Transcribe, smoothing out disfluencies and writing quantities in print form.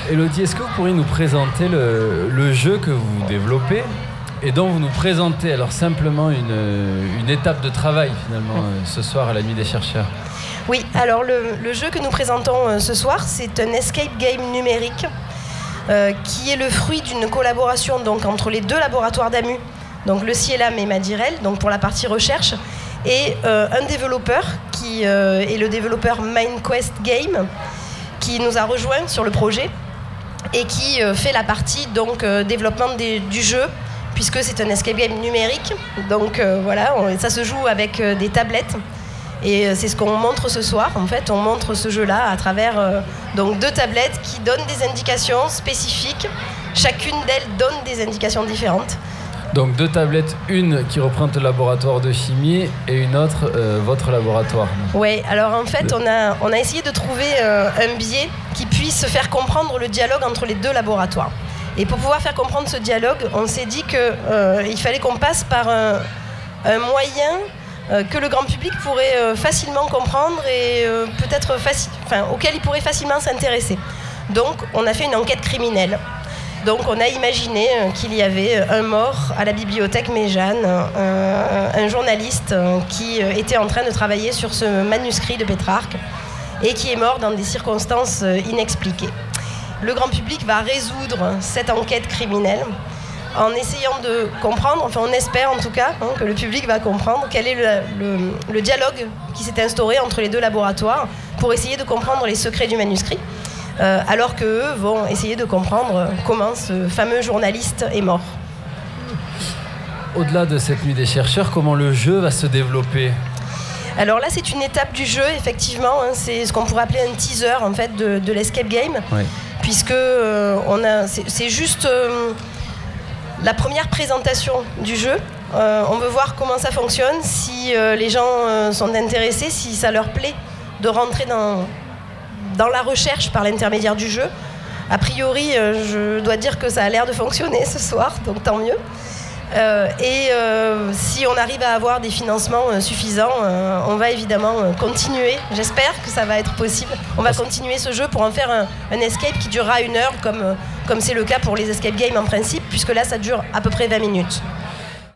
Elodie, est-ce que vous pourriez nous présenter le jeu que vous développez et dont vous nous présentez alors simplement une étape de travail finalement ce soir à la Nuit des chercheurs? Oui, alors le jeu que nous présentons ce soir, c'est un escape game numérique qui est le fruit d'une collaboration donc, entre les deux laboratoires d'AMU, donc le CIELAM et Madirel, donc pour la partie recherche, et un développeur qui est le développeur MindQuest Game, qui nous a rejoints sur le projet et qui fait la partie donc, développement du jeu, puisque c'est un escape game numérique. Donc voilà, ça se joue avec des tablettes. Et c'est ce qu'on montre ce soir. En fait, on montre ce jeu-là à travers donc 2 tablettes qui donnent des indications spécifiques. Chacune d'elles donne des indications différentes. Donc 2 tablettes, une qui représente le laboratoire de chimie et une autre votre laboratoire. Oui, alors en fait, on a essayé de trouver un biais qui puisse faire comprendre le dialogue entre les 2 laboratoires. Et pour pouvoir faire comprendre ce dialogue, on s'est dit qu'il fallait qu'on passe par un moyen que le grand public pourrait facilement comprendre et peut-être auquel il pourrait facilement s'intéresser. Donc, on a fait une enquête criminelle. Donc, on a imaginé qu'il y avait un mort à la bibliothèque Méjeanne, un journaliste qui était en train de travailler sur ce manuscrit de Pétrarque et qui est mort dans des circonstances inexpliquées. Le grand public va résoudre cette enquête criminelle en essayant de comprendre, enfin on espère en tout cas que le public va comprendre quel est le dialogue qui s'est instauré entre les 2 laboratoires pour essayer de comprendre les secrets du manuscrit, alors qu'eux vont essayer de comprendre comment ce fameux journaliste est mort. Au-delà de cette Nuit des chercheurs, comment le jeu va se développer ? Alors là, c'est une étape du jeu, effectivement. C'est ce qu'on pourrait appeler un teaser en fait, de l'escape game, oui. Puisque c'est juste la première présentation du jeu. On veut voir comment ça fonctionne, si les gens sont intéressés, si ça leur plaît de rentrer dans la recherche par l'intermédiaire du jeu. A priori, je dois dire que ça a l'air de fonctionner ce soir, donc tant mieux. Si on arrive à avoir des financements suffisants, on va évidemment continuer. J'espère que ça va être possible. On va continuer ce jeu pour en faire un escape qui durera 1 heure, comme c'est le cas pour les escape games en principe, puisque là, ça dure à peu près 20 minutes.